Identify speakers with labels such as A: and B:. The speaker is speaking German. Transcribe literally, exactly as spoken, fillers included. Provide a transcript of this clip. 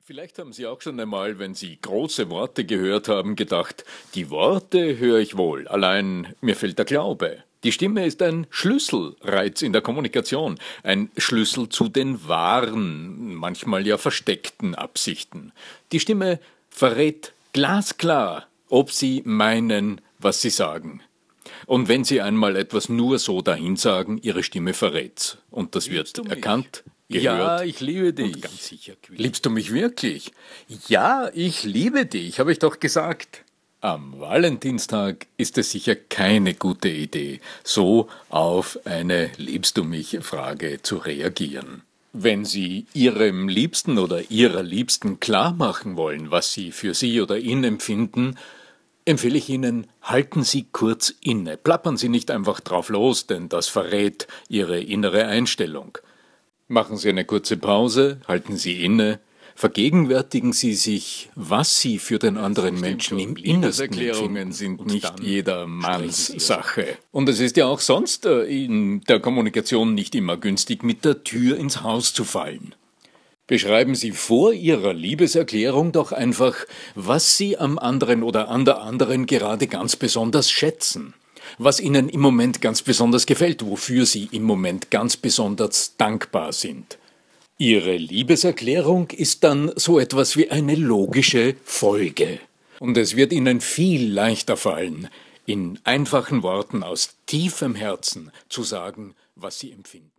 A: Vielleicht haben Sie auch schon einmal, wenn Sie große Worte gehört haben, gedacht, die Worte höre ich wohl, allein mir fehlt der Glaube. Die Stimme ist ein Schlüsselreiz in der Kommunikation, ein Schlüssel zu den wahren, manchmal ja versteckten Absichten. Die Stimme verrät glasklar, ob Sie meinen, was Sie sagen. Und wenn Sie einmal etwas nur so dahinsagen, Ihre Stimme verrät's. Und das wird erkannt, gehört.
B: Ja, ich liebe dich.
A: Und ganz sicher quält. Liebst du mich wirklich? Ja, ich liebe dich, habe ich doch gesagt. Am Valentinstag ist es sicher keine gute Idee, so auf eine Liebst du mich Frage zu reagieren. Wenn Sie Ihrem Liebsten oder Ihrer Liebsten klar machen wollen, was Sie für sie oder ihn empfinden, empfehle ich Ihnen, halten Sie kurz inne. Plappern Sie nicht einfach drauf los, denn das verrät Ihre innere Einstellung. Machen Sie eine kurze Pause, halten Sie inne, vergegenwärtigen Sie sich, was Sie für den anderen Menschen im Innersten empfinden, sind nicht jedermanns Sache. Und es ist ja auch sonst in der Kommunikation nicht immer günstig, mit der Tür ins Haus zu fallen. Beschreiben Sie vor Ihrer Liebeserklärung doch einfach, was Sie am anderen oder an der anderen gerade ganz besonders schätzen, was Ihnen im Moment ganz besonders gefällt, wofür Sie im Moment ganz besonders dankbar sind. Ihre Liebeserklärung ist dann so etwas wie eine logische Folge. Und es wird Ihnen viel leichter fallen, in einfachen Worten aus tiefem Herzen zu sagen, was Sie empfinden.